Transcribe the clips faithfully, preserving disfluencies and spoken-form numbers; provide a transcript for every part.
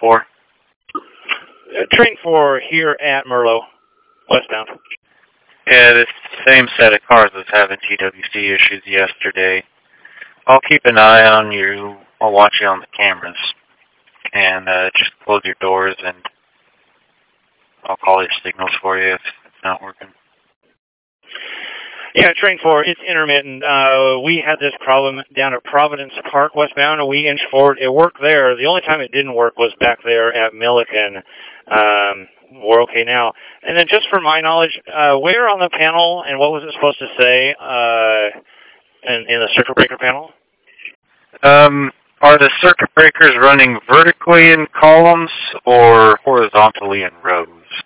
four? Uh, train four here at Merlo, westbound. Yeah, this same set of cars was having T W C issues yesterday. I'll keep an eye on you. I'll watch you on the cameras. And uh, just close your doors, and I'll call your signals for you if it's not working. Yeah, train four, it's intermittent. Uh, we had this problem down at Providence Park westbound, and we inched forward. It worked there. The only time it didn't work was back there at Milliken. Um, we're okay now. And then just for my knowledge, uh, where on the panel and what was it supposed to say uh, in, in the circuit breaker panel? Um, are the circuit breakers running vertically in columns or horizontally in rows?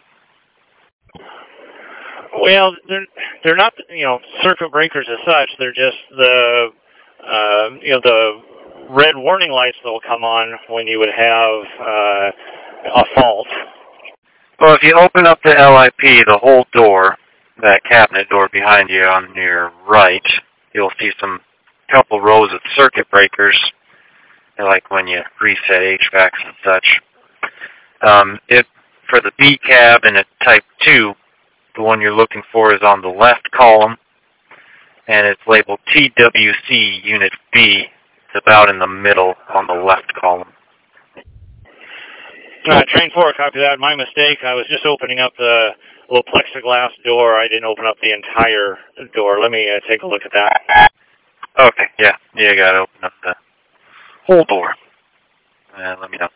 Well, they're they're not, you know, circuit breakers as such. They're just the, uh, you know, the red warning lights that will come on when you would have uh, a fault. Well, if you open up the L I P, the whole door, that cabinet door behind you on your right, you'll see some couple rows of circuit breakers, like when you reset H V A Cs and such. Um, if for the B cab and a Type two, the one you're looking for is on the left column, and it's labeled T W C Unit B. It's about in the middle on the left column. Uh, train four, copy that. My mistake. I was just opening up the little plexiglass door. I didn't open up the entire door. Let me uh, take a look at that. Okay, yeah. You got to open up the whole door. Uh, let me know.